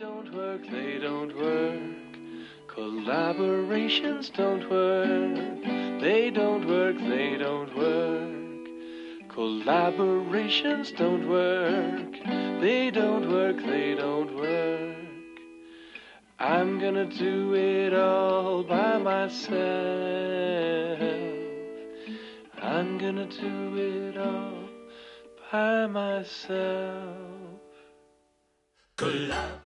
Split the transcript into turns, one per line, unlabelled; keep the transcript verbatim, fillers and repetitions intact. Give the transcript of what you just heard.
don't work, they don't work. Collaborations don't work. They don't work, they don't work. Collaborations don't work. They don't work, they don't work. I'm gonna do it all by myself. I'm gonna do it all by myself. Collab-